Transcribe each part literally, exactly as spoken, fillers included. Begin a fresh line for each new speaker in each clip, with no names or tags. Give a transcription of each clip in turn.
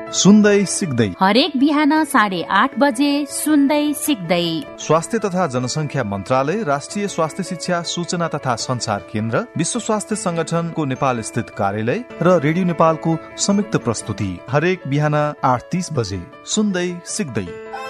सुन्दै सिक्दै
हरेक बिहान साढे आठ बजे सुन्दै सिक्दै
स्वास्थ्य तथा जनसंख्या मन्त्रालय, राष्ट्रिय स्वास्थ्य शिक्षा सूचना तथा संचार केन्द्र, विश्व स्वास्थ्य संगठनको नेपाल स्थित कार्यालय र रेडियो नेपालको संयुक्त प्रस्तुति हरेक बिहान आठ तीस बजे सुन्दै सिक्दै।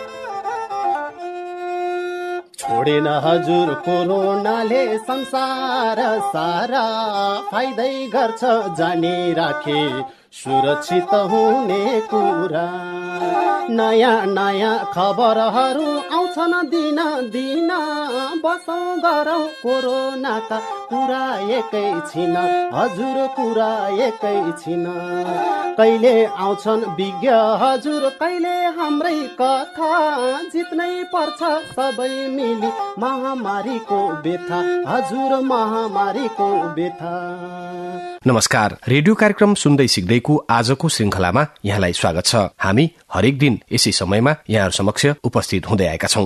छोडेन हजुर कोरोनाले संसार सारा, फाइदै गर्छ जानी राखे सुरक्षित हुने कुरा। नयाँ नयाँ खबरहरू आउँछन् दिन दिन, बसौँ गरौँ कोरोनाका कुरा एकैछिन, हजुर कुरा एकैछिन। कहिले आउँछन् विज्ञ हजुर, कहिले हाम्रै कथा, जित्नै पर्छ सबै मिली महामारीको व्यथा, हजुर महामारीको व्यथा।
नमस्कार, रेडियो कार्यक्रम सुन्दै सिक्दैको आजको श्रृंखलामा यहाँलाई स्वागत छ। हामी हरेक दिन यसै समयमा यहाँहरू समक्ष उपस्थित हुँदै आएका छौं।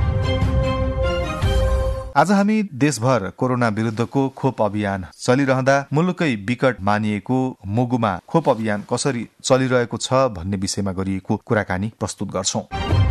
आज हामी देशभर कोरोना विरुद्धको खोप अभियान चलिरहँदा मुलुकै विकट मानिएको मुगुमा खोप अभियान कसरी चलिरहेको छ भन्ने विषयमा गरिएको कुराकानी प्रस्तुत गर्छौं।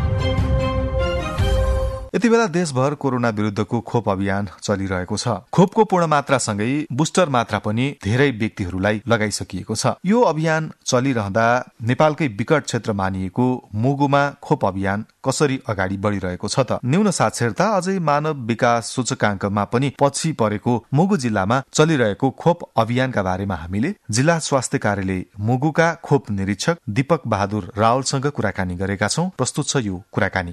यति बेला देशभर कोरोना विरुद्धको खोप अभियान चलिरहेको छ। खोपको पूर्ण मात्रासँगै बुस्टर मात्रा पनि धेरै व्यक्तिहरूलाई लगाइसकिएको छ। यो अभियान चलिरहँदा नेपालकै विकट क्षेत्र मानिएको मुगुमा खोप अभियान कसरी अगाडि बढ़िरहेको छ त? न्यून साक्षरता अझै मानव विकास सूचकांकमा पनि पछि परेको मुगु जिल्लामा चलिरहेको खोप अभियानका बारेमा हामीले जिल्ला स्वास्थ्य कार्यालय मुगुका खोप निरीक्षक दीपक बहादुर रावलसँग कुराकानी गरेका छौं। प्रस्तुत छ यो कुराकानी।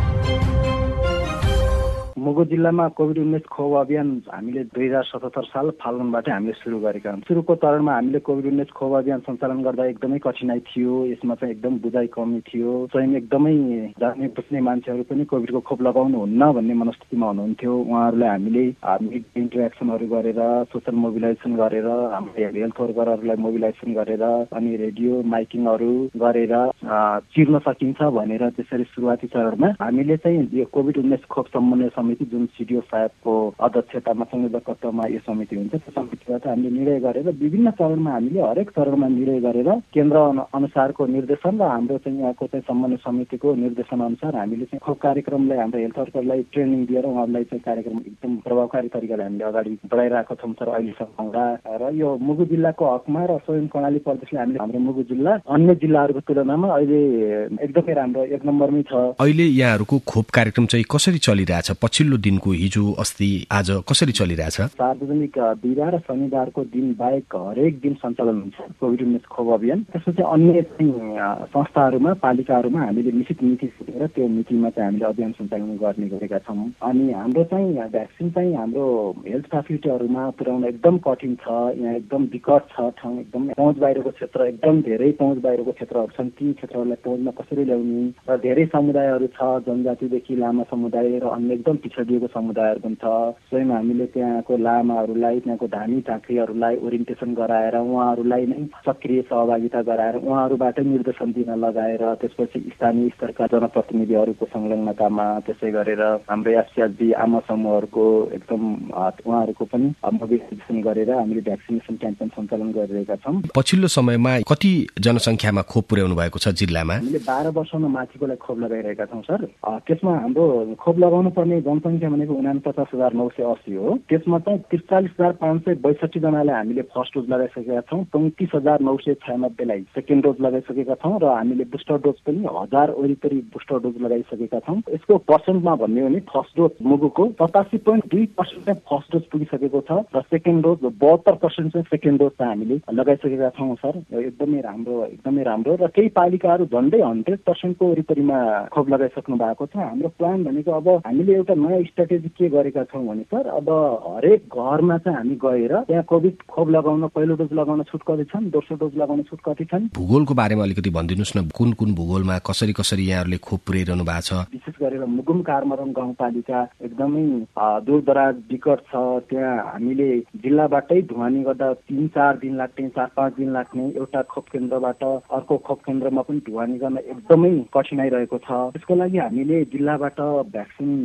मुगु जिल्लामा कोभिड उन्नाइस खोप अभियान हामीले दुई हजार सतहत्तर साल फाल्गुनबाट हामीले सुरु गरेका हौं। सुरुको चरणमा हामीले कोभिड उन्नाइस खोप अभियान सञ्चालन गर्दा एकदमै कठिनाई थियो। यसमा चाहिँ एकदम बुझाइ कमी थियो। स्वयं एकदमै जान्ने बुझ्ने मान्छेहरू पनि कोभिडको खोप लगाउनु हुन्न भन्ने मनस्थितिमा हुनुहुन्थ्यो। उहाँहरूलाई हामीले मिडिया इन्टरेक्सनहरू गरेर, सोसल मोबिलाइजेसन गरेर, हाम्रो हेल्थ वर्करहरूलाई मोबिलाइजेसन गरेर, अनि रेडियो माइकिङहरू गरेर चिर्न सकिन्छ भनेर त्यसरी सुरुवाती चरणमा हामीले चाहिँ यो कोभिड उन्नाइस खोप समन्वय समिति जुन सिडिओ साहेबको अध्यक्षतामा संयोजकत्वमा यो समिति हुन्छ, त्यो समितिबाट हामीले निर्णय गरेर विभिन्न चरणमा हामीले हरेक चरणमा निर्णय गरेर केन्द्र अनुसारको निर्देशन र हाम्रो चाहिँ यहाँको चाहिँ समन्वय समितिको निर्देशन अनुसार हामीले चाहिँ खोप कार्यक्रमलाई हाम्रो हेल्थ वर्करलाई ट्रेनिङ दिएर उहाँहरूलाई चाहिँ कार्यक्रम एकदम प्रभावकारी तरिकाले हामीले अगाडि बढाइरहेको छौँ सर अहिलेसम्म। र यो मुगु जिल्लाको हकमा र स्वयं कर्णाली प्रदेशले हामीले हाम्रो मुगु जिल्ला अन्य जिल्लाहरूको तुलनामा अहिले एकदमै राम्रो एक नम्बरमै छ।
अहिले यहाँहरूको खोप कार्यक्रम चाहिँ कसरी चलिरहेछ? पछिल्लो दिनको हिजो अस्ति आज कसरी चलिरहेछ?
सार्वजनिक बिहिबार र शनिबारको दिन बाहेक हरेक दिन सञ्चालन हुन्छ कोभिड उन्नाइस खोप अभियान। त्यसपछि अन्य संस्थाहरूमा पालिकाहरूमा हामीले निश्चित मिति छुटेर त्यो मितिमा चाहिँ हामीले अभियान सञ्चालन गर्ने गरेका छौँ। अनि हाम्रो चाहिँ भ्याक्सिन चाहिँ हाम्रो हेल्थ फेसिलिटीहरूमा पुर्याउन एकदम कठिन छ। यहाँ एकदम विकट छ ठाउँ, एकदम पहुँच बाहिरको क्षेत्र, एकदम धेरै पहुँच बाहिरको क्षेत्रहरू छन्। ती क्षेत्रहरूलाई पहुँचमा कसरी ल्याउने र धेरै समुदायहरू छ, जनजातिदेखि लामा समुदाय र अन्य एकदम पिछडिएको समुदायहरू पनि छ। स्वयं हामीले त्यहाँको लामाहरूलाई, त्यहाँको धामी झाँक्रीहरूलाई ओरिएन्टेसन गराएर उहाँहरूलाई नै सक्रिय सहभागिता गराएर उहाँहरूबाटै निर्देशन दिन लगाएर त्यसपछि स्थानीय स्तरका जनप्रतिनिधिहरूको संलग्नतामा त्यसै गरेर हाम्रो एफसिआरबी आमा समूहहरूको एकदम उहाँहरूको पनि मोबिलाइजेसन गरेर हामीले भ्याक्सिनेसन क्याम्पेन सञ्चालन गरिरहेका छौँ।
पछिल्लो समयमा कति जनसङ्ख्यामा खोप पुर्याउनु भएको छ जिल्लामा?
हामीले बाह्र वर्षमा माथिकोलाई खोप लगाइरहेका छौँ सर। त्यसमा हाम्रो खोप लगाउनु पर्ने जनसङ्ख्या भनेको उनापचास हजार नौ सय अस्सी हो। त्यसमा चाहिँ त्रिचालिस हजार पाँच सय बैसठी जनाले हामीले फर्स्ट डोज लगाइसकेका छौँ। पैँतिस हजार नौ सय छयानब्बेलाई सेकेन्ड डोज लगाइसकेका छौँ र हामीले बुस्टर डोज पनि हजार वरिपरि बुस्टर डोज लगाइसकेका छौँ। यसको पर्सेन्टमा भन्ने हो भने फर्स्ट डोज मुगुको सतासी पोइन्ट दुई पर्सेन्ट चाहिँ फर्स्ट डोज पुगिसकेको छ र सेकेन्ड डोज बहत्तर पर्सेन्ट चाहिँ सेकेन्ड डोज चाहिँ हामीले लगाइसकेका छौँ सर। एकदमै राम्रो एकदमै राम्रो र केही पालिकाहरू झन्डै हन्ड्रेड पर्सेन्टको वरिपरिमा खोप लगाइसक्नु भएको छ। हाम्रो प्लान भनेको अब हामीले एउटा नयाँ स्ट्राटेजी के गरेका छौँ भने सर, अब हरेक घरमा चाहिँ हामी गएर त्यहाँ कोभिड खोप लगाउन, पहिलो डोज लगाउन छुट कति छन्, दोस्रो डोज लगाउन छुट कति छन्।
भूगोलको बारेमा अलिकति भनिदिनुहोस् न, कुन कुन भूगोलमा कसरी कसरी यहाँहरूले खोप पुर्याइरहनु भएको छ?
विशेष गरेर मुगुम कारमरम गाउँपालिका एकदमै दूरदराज विकट छ। त्यहाँ हामीले जिल्लाबाटै ढुवानी गर्दा तीन चार दिन लाग्ने, चार पाँच दिन लाग्ने, एउटा खोप केन्द्रबाट अर्को खोप केन्द्रमा पनि ढुवानी गर्न एकदमै कठिनाइ रहेको छ। त्यसको लागि हामीले जिल्लाबाट भ्याक्सिन ढुवानी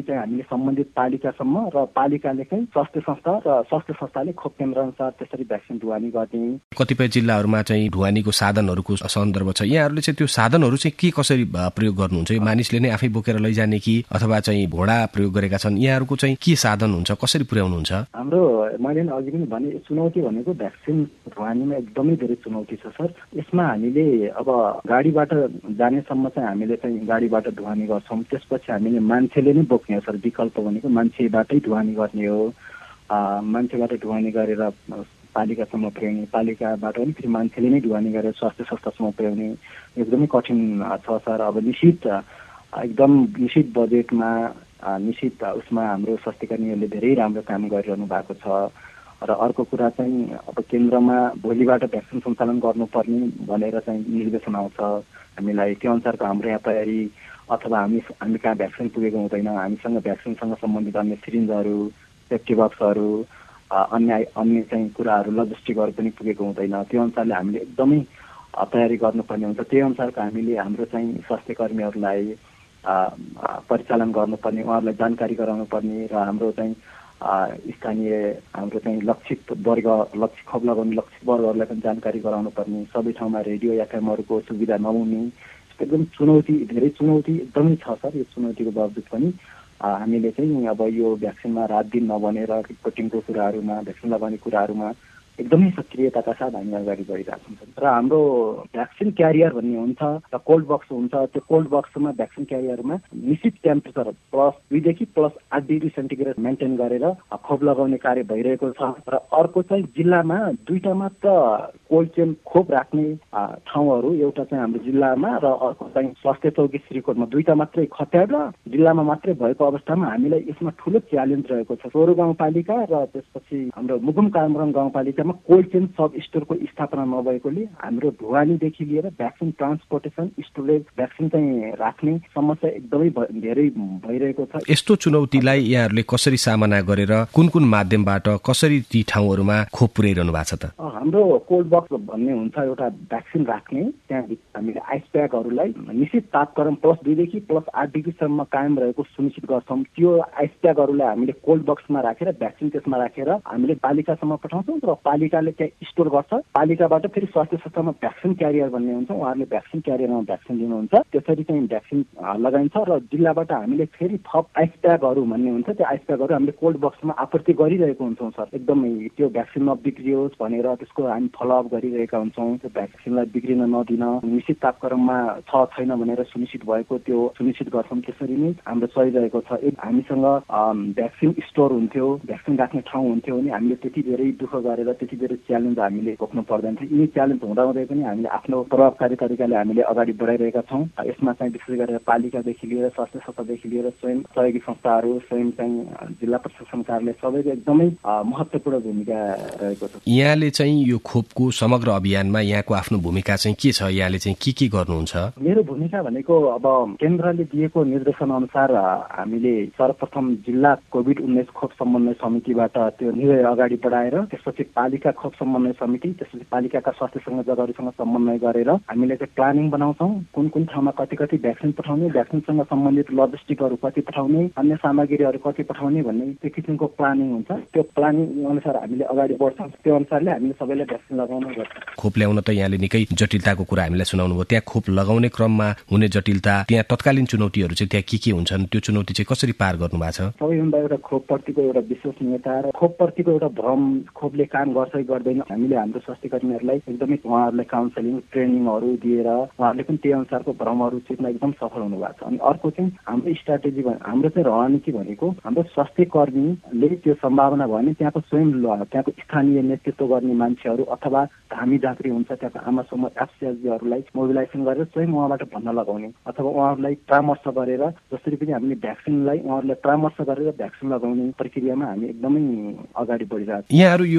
चाहिँ हामीले सम्बन्धित पालिकासम्म र पालिकाले चाहिँ स्वास्थ्य संस्था र स्वास्थ्य संस्थाले खोप केन्द्र अनुसार त्यसरी भ्याक्सिन ढुवानी गर्ने।
कतिपय जिल्लाहरूमा चाहिँ ढुवानीको साधनहरूको सन्दर्भ छ, यहाँहरूले चाहिँ त्यो साधनहरू चाहिँ के कसरी प्रयोग गर्नुहुन्छ? मानिसले नै आफै बोकेर लैजाने कि अथवा चाहिँ घोडा प्रयोग गरेका छन्? यहाँहरूको चाहिँ के साधन हुन्छ, कसरी पुर्याउनुहुन्छ?
हाम्रो मैले अघि पनि भने चुनौती भनेको भ्याक्सिन ढुवानीमा एकदमै धेरै चुनौती छ सर। यसमा हामीले अब गाडीबाट जानेसम्म चाहिँ हामीले चाहिँ गाडीबाट ढुवानी गर्छौँ, त्यसपछि हामीले मान्छेले नै बोक्ने हो सर। विकल्प भनेको मान्छेबाटै ढुवानी गर्ने हो, मान्छेबाट ढुवानी गरेर पालिकासम्म पुर्याउने, पालिकाबाट पनि फेरि मान्छेले नै ढुवानी गरेर स्वास्थ्य संस्थासम्म पुर्याउने एकदमै कठिन छ सर। अब निश्चित एकदम निश्चित बजेटमा निश्चित उसमा हाम्रो स्वास्थ्यकर्मीहरूले धेरै राम्रो काम गरिरहनु भएको छ। र अर्को कुरा चाहिँ अब केन्द्रमा भोलिबाट भ्याक्सिन सञ्चालन गर्नुपर्ने भनेर चाहिँ निर्देशन आउँछ हामीलाई, त्यो अनुसारको हाम्रो यहाँ तयारी अथवा हामी हामी कहाँ भ्याक्सिन पुगेको हुँदैन, हामीसँग भ्याक्सिनसँग सम्बन्धित अन्य सिरिन्जहरू, सेफ्टी बक्सहरू, अन्य अन्य चाहिँ कुराहरू, लजिस्टिकहरू पनि पुगेको हुँदैन। त्यो अनुसारले हामीले एकदमै तयारी गर्नुपर्ने हुन्छ। त्यही अनुसारको हामीले हाम्रो चाहिँ स्वास्थ्य कर्मीहरूलाई परिचालन गर्नुपर्ने, उहाँहरूलाई जानकारी गराउनु पर्ने र हाम्रो चाहिँ स्थानीय हाम्रो चाहिँ लक्षित वर्ग लक्षित खोप लगाउने लक्षित वर्गहरूलाई पनि जानकारी गराउनु पर्ने, सबै ठाउँमा रेडियो एफएमहरूको सुविधा नहुने, एकदम चुनौती धेरै चुनौती एकदमै छ सर। यो चुनौतीको बावजुद पनि हामीले चाहिँ अब यो भ्याक्सिनमा रात दिन नबनेर रिपोर्टिङको कुराहरूमा, भ्याक्सिन लगाउने कुराहरूमा एकदमै सक्रियताका साथ हामी अगाडि बढिरहेको हुन्छ। र हाम्रो भ्याक्सिन क्यारियर भन्ने हुन्छ र कोल्ड बक्स हुन्छ। त्यो कोल्ड बक्समा भ्याक्सिन क्यारियरमा निश्चित टेम्परेचर प्लस दुईदेखि प्लस आठ डिग्री सेन्टिग्रेड मेन्टेन गरेर खोप लगाउने कार्य भइरहेको छ। र अर्को चाहिँ जिल्लामा दुईटा मात्र कोल्ड चेन खोप राख्ने ठाउँहरू, एउटा चाहिँ हाम्रो जिल्लामा र अर्को चाहिँ स्वास्थ्य चौकी श्रीकोटमा दुईटा मात्रै खत्याड जिल्लामा मात्रै भएको अवस्थामा हामीलाई यसमा ठुलो च्यालेन्ज रहेको छ। सोह्र गाउँपालिका र त्यसपछि हाम्रो मुगुम कामरङ गाउँपालिकामा कोल्ड चेन सब स्टोरको स्थापना नभएकोले हाम्रो ढुवानीदेखि लिएर भ्याक्सिन ट्रान्सपोर्टेसन, स्टोरेज, भ्याक्सिन चाहिँ राख्ने समस्या एकदमै धेरै भइरहेको छ।
यस्तो चुनौतीलाई यहाँहरूले कसरी सामना गरेर कुन कुन माध्यमबाट कसरी ती ठाउँहरूमा खोप पुर्याइरहनु भएको छ त?
हाम्रो कोल्ड बक्स भन्ने हुन्छ एउटा भ्याक्सिन राख्ने, त्यहाँ हामीले आइस प्याकहरूलाई निश्चित तापक्रम प्लस दुईदेखि प्लस आठ डिग्रीसम्म कायम रहेको सुनिश्चित गर्छौँ। त्यो आइस प्याकहरूलाई हामीले कोल्ड बक्समा राखेर भ्याक्सिन त्यसमा राखेर हामीले पालिकासम्म पठाउँछौँ र पालिकाले त्यहाँ स्टोर गर्छ। पालिकाबाट फेरि स्वास्थ्य संस्थामा भ्याक्सिन क्यारियर भन्ने हुन्छ, उहाँहरूले भ्याक्सिन क्यारियरमा भ्याक्सिन दिनुहुन्छ, त्यसरी चाहिँ भ्याक्सिन लगाइन्छ। र जिल्लाबाट हामीले फेरि थप आइस प्याकहरू भन्ने हुन्छ, त्यो आइस प्याकहरू हामीले कोल्ड बक्समा आपूर्ति गरिरहेको हुन्छौँ सर। एकदमै त्यो भ्याक्सिन नबिग्रियोस् भनेर त्यसको हामी फलोअप गरिरहेका हुन्छौँ। त्यो भ्याक्सिनलाई बिग्रिन नदिन, निश्चित तापक्रममा छ छैन भनेर सुनिश्चित भएको त्यो सुनिश्चित गर्छौँ। त्यसरी नै हाम्रो चलिरहेको छ। हामीसँग भ्याक्सिन स्टोर हुन्थ्यो, भ्याक्सिन राख्ने ठाउँ हुन्थ्यो भने हामीले त्यति धेरै दुःख गरेर त्यति धेरै च्यालेन्ज हामीले भोग्नु पर्दैन थियो। यी च्यालेन्ज हुँदाहुँदै पनि हामीले आफ्नो प्रभावकारी तरिकाले हामीले अगाडि बढाइरहेका छौँ। यसमा चाहिँ विशेष गरेर पालिकादेखि लिएर स्वास्थ्य संस्थादेखि लिएर स्वयं सहयोगी संस्थाहरू, स्वयं चाहिँ जिल्ला प्रशासन कार्यालय सबैको एकदमै महत्त्वपूर्ण भूमिका रहेको छ।
यहाँले चाहिँ यो खोपको समग्र अभियानमा यहाँको आफ्नो भूमिका चाहिँ के छ? यहाँले चाहिँ के के गर्नुहुन्छ?
मेरो भूमिका भनेको अब केन्द्रले दिएको निर्देशन अनुसार हामीले सर्वप्रथम जिल्ला कोभिड उन्नाइस खोप समन्वय समितिबाट त्यो निर्णय अगाडि बढाएर त्यसपछि पालिका खोप समन्वय समिति, त्यसपछि पालिकाका स्वास्थ्य संयोजकहरूसँग समन्वय गरेर हामीले चाहिँ प्लानिङ बनाउँछौँ। कुन कुन ठाउँमा कति कति भ्याक्सिन पठाउने, भ्याक्सिनसँग सम्बन्धित लजिस्टिकहरू कति पठाउने, अन्य सामग्रीहरू कति पठाउने भन्ने त्यो किसिमको प्लानिङ हुन्छ। त्यो प्लानिङ अनुसार हामीले अगाडि बढ्छौँ। त्यो अनुसारले हामीले सबैलाई भ्याक्सिन लगाउन गर्छौँ।
खोप ल्याउन त यहाँले निकै जटिलताको कुरा हामीलाई सुनाउनु भयो। त्यहाँ खोप लगाउने क्रममा हुने जटिलता, त्यहाँ तत्कालीन चुनौतीहरू चाहिँ त्यहाँ के के हुन्छन्? त्यो चुनौती चाहिँ कसरी पार गर्नु भएको छ?
सबैभन्दा एउटा खोपप्रतिको एउटा विश्वसनीयता र खोपप्रतिको एउटा भ्रम, खोपले काम गर्छ गर्दैन, हामीले हाम्रो स्वास्थ्य कर्मीहरूलाई एकदमै उहाँहरूलाई काउन्सिलिङ ट्रेनिङहरू दिएर उहाँहरूले पनि त्यही अनुसारको भ्रमहरू चित्न एकदम सफल हुनु भएको छ। अनि अर्को चाहिँ हाम्रो स्ट्राटेजी, हाम्रो चाहिँ रणनीति भनेको हाम्रो स्वास्थ्य कर्मीले त्यो सम्भावना भयो भने त्यहाँको स्वयं त्यहाँको स्थानीय नेतृत्व गर्ने मान्छेहरू अथवा धामी झाँक्री हुन्छ त्यहाँको आमा समूह एफसिएसजीहरूलाई मोबिलाइजेसन गरेर स्वयं उहाँबाट भन्न लगाउने अथवा उहाँहरूलाई परामर्श गरेर जसरी पनि हामीले भ्याक्सिनलाई उहाँहरूलाई परामर्श गरेर भ्याक्सिन लगाउने प्रक्रियामा हामी एकदमै अगाडि बढिरहेको छौँ।
यहाँहरू यो खोपको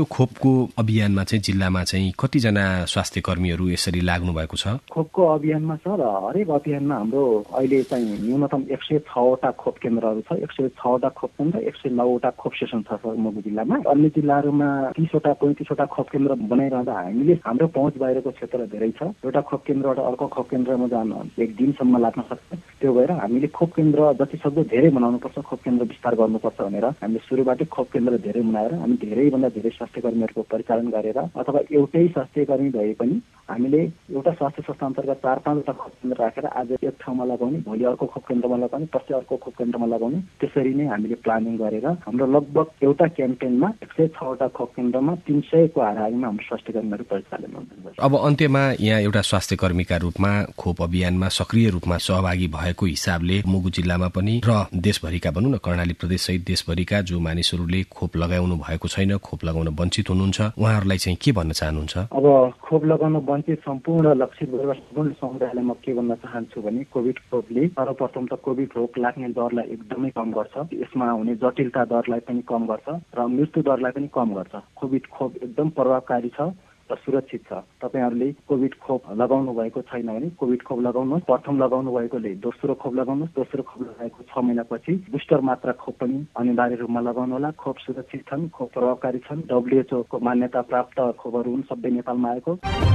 खोपको अभियानमा चाहिँ जिल्लामा चाहिँ कतिजना स्वास्थ्य कर्मीहरू यसरी लाग्नु भएको छ?
खोपको अभियानमा सर हरेक अभियानमा हाम्रो अहिले चाहिँ न्यूनतम एक सय छवटा खोप केन्द्रहरू छ। एक सय छवटा खोप केन्द्र, एक सय नौवटा खोप स्टेसन छ सर मुगु जिल्लामा। अन्य जिल्लाहरूमा तीसवटा पैँतिसवटा खोप केन्द्र बनाइरहँदा हामीले हाम्रो पहुँच बाहिरको क्षेत्र धेरै छ। एउटा खोप केन्द्रबाट अर्को खोप केन्द्रमा जान एक दिनसम्म लाग्न सक्छ। त्यो भएर हामीले खोप केन्द्र जति सक्दो धेरै बनाउनुपर्छ, खोप केन्द्र विस्तार गर्नुपर्छ भनेर हामीले सुरुबाटै खोप केन्द्र धेरै बनाएर हामी धेरैभन्दा धेरै स्वास्थ्य कर्मीहरूको परिचालन गरेर अथवा एउटै स्वास्थ्य कर्मी भए पनि हामीले एउटा स्वास्थ्य संस्था अन्तर्गत चार पाँचवटा खोप केन्द्र राखेर आज एक ठाउँमा लगाउने, भोलि अर्को खोप केन्द्रमा लगाउने, पछि अर्को खोप केन्द्रमा लगाउने, त्यसरी नै हामीले प्लानिङ गरेर हाम्रो लगभग एउटा क्याम्पेनमा एक सय छवटा खोप केन्द्रमा तीन सयको हाराहारीमा हाम्रो स्वास्थ्य कर्मीहरू परिचालन गर्नुहुन्छ।
अब अन्त्यमा यहाँ एउटा स्वास्थ्य कर्मीका रूपमा खोप अभियानमा सक्रिय रूपमा सहभागी भएको हिसाबले मुगु जिल्लामा पनि र देशभरिका भनौँ न कर्णाली प्रदेश सहित देशभरिका जो मानिसहरूले खोप लगाउनु भएको छैन, खोप लगाउन वञ्चित हुनुहुन्छ, उहाँहरूलाई चाहिँ के भन्न चाहनुहुन्छ?
अब खोप लगाउन वञ्चित सम्पूर्ण लक्षित वर्ग सम्पूर्ण समुदायलाई म के भन्न चाहन्छु भने कोभिड खोपले सर्वप्रथम त कोभिड रोग लाग्ने दरलाई एकदमै कम गर्छ। यसमा हुने जटिलता दरलाई पनि कम गर्छ र मृत्यु दरलाई पनि कम गर्छ। कोभिड खोप एकदम प्रभावकारी छ र सुरक्षित छ। तपाईँहरूले कोभिड खोप लगाउनु भएको छैन भने कोभिड खोप लगाउनुहोस्। प्रथम लगाउनु भएकोले दोस्रो खोप लगाउनुहोस्। दोस्रो खोप लगाएको छ महिनापछि बुस्टर मात्रा खोप पनि अनिवार्य रूपमा लगाउनु होला। खोप सुरक्षित छन्, खोप प्रभावकारी छन्, डब्ल्युएचओ को मान्यता प्राप्त खोपहरू हुन् सबै नेपालमा आएको।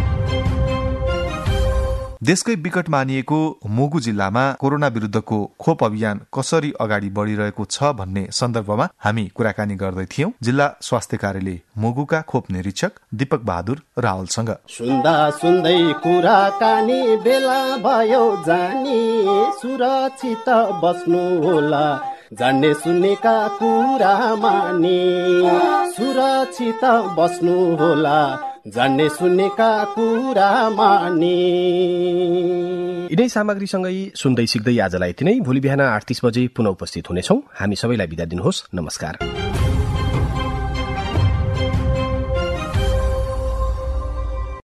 देशकै विकट मानिएको मुगु जिल्लामा कोरोना विरुद्धको खोप अभियान कसरी अगाडि बढ़िरहेको छ भन्ने सन्दर्भमा हामी कुराकानी गर्दै थियौं जिल्ला स्वास्थ्य कार्यालय मुगुका खोप निरीक्षक दीपक बहादुर रावलसँग।
सुन्दा सुन्दै कुराकानी बेला भयो जानी, सुरक्षित बस्नु होला, जान्ने सुन्नेका कुरा मानी, सुरक्षित बस्नु होला, जान्ने सुन्नेका कुरा मानी।
यिनै सामग्रीसँगै सुन्दै सिक्दै आजलाई यति नै। भोलि बिहान आठ तीस बजे पुनः उपस्थित हुनेछौँ। हामी सबैलाई बिदा दिनुहोस्। नमस्कार।